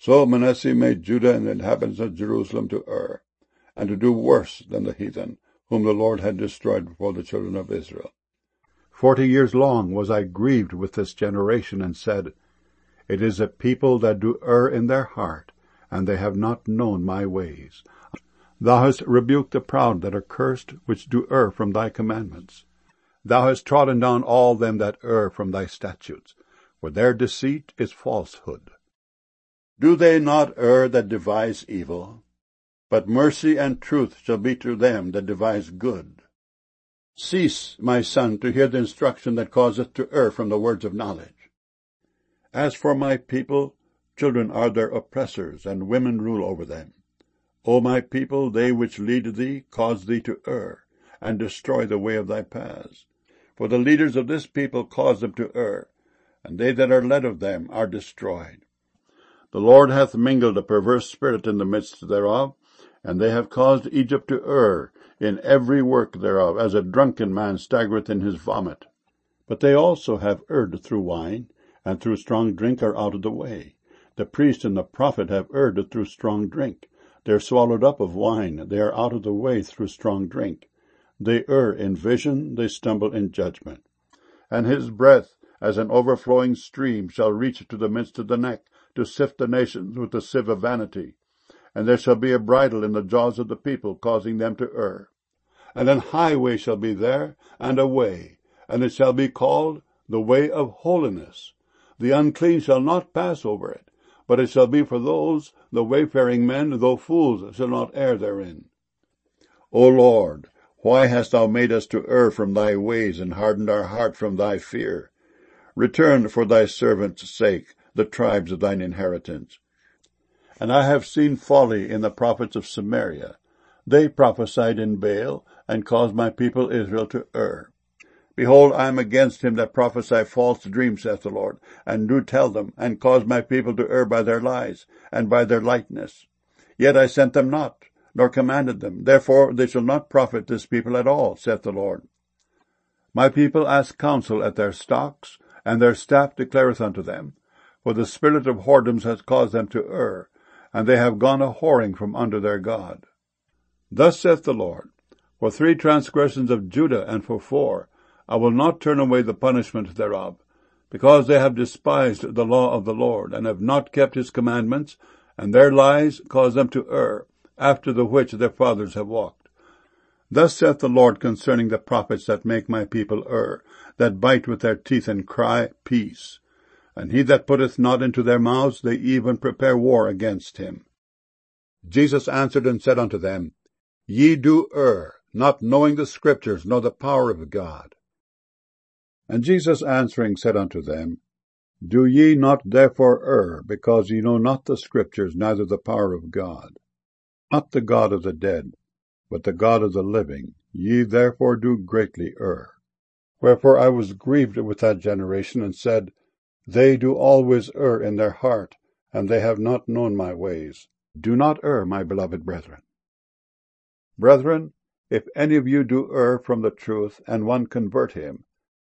So Manasseh made Judah and the inhabitants of Jerusalem to err, and to do worse than the heathen, whom the Lord had destroyed before the children of Israel. 40 years long was I grieved with this generation, and said, It is a people that do err in their heart, and they have not known my ways. Thou hast rebuked the proud that are cursed, which do err from thy commandments. Thou hast trodden down all them that err from thy statutes, for their deceit is falsehood. Do they not err that devise evil? But mercy and truth shall be to them that devise good. Cease, my son, to hear the instruction that causeth to err from the words of knowledge. As for my people, children are their oppressors, and women rule over them. O my people, they which lead thee cause thee to err, and destroy the way of thy paths. For the leaders of this people cause them to err, and they that are led of them are destroyed. The Lord hath mingled a perverse spirit in the midst thereof, and they have caused Egypt to err in every work thereof, as a drunken man staggereth in his vomit. But they also have erred through wine, and through strong drink are out of the way. The priest and the prophet have erred through strong drink. They are swallowed up of wine, they are out of the way through strong drink. They err in vision, they stumble in judgment. And his breath, as an overflowing stream, shall reach to the midst of the neck, to sift the nations with the sieve of vanity. And there shall be a bridle in the jaws of the people, causing them to err. And an highway shall be there, and a way, and it shall be called the way of holiness. The unclean shall not pass over it, but it shall be for those, the wayfaring men, though fools, shall not err therein. O Lord, why hast thou made us to err from thy ways, and hardened our heart from thy fear? Return for thy servants' sake the tribes of thine inheritance. And I have seen folly in the prophets of Samaria. They prophesied in Baal, and caused my people Israel to err. Behold, I am against him that prophesy false dreams, saith the Lord, and do tell them, and cause my people to err by their lies, and by their lightness. Yet I sent them not, nor commanded them. Therefore they shall not profit this people at all, saith the Lord. My people ask counsel at their stocks, and their staff declareth unto them. For the spirit of whoredoms has caused them to err, and they have gone a-whoring from under their God. Thus saith the Lord, For 3 transgressions of Judah, and for 4, I will not turn away the punishment thereof, because they have despised the law of the Lord, and have not kept his commandments, and their lies cause them to err, after the which their fathers have walked. Thus saith the Lord concerning the prophets that make my people err, that bite with their teeth and cry, Peace. And he that putteth not into their mouths, they even prepare war against him. Jesus answered and said unto them, Ye do err, not knowing the Scriptures, nor the power of God. And Jesus answering said unto them, Do ye not therefore err, because ye know not the Scriptures, neither the power of God? Not the God of the dead, but the God of the living, ye therefore do greatly err. Wherefore I was grieved with that generation, and said, They do always err in their heart, and they have not known my ways. Do not err, my beloved brethren. Brethren, if any of you do err from the truth, and one convert him,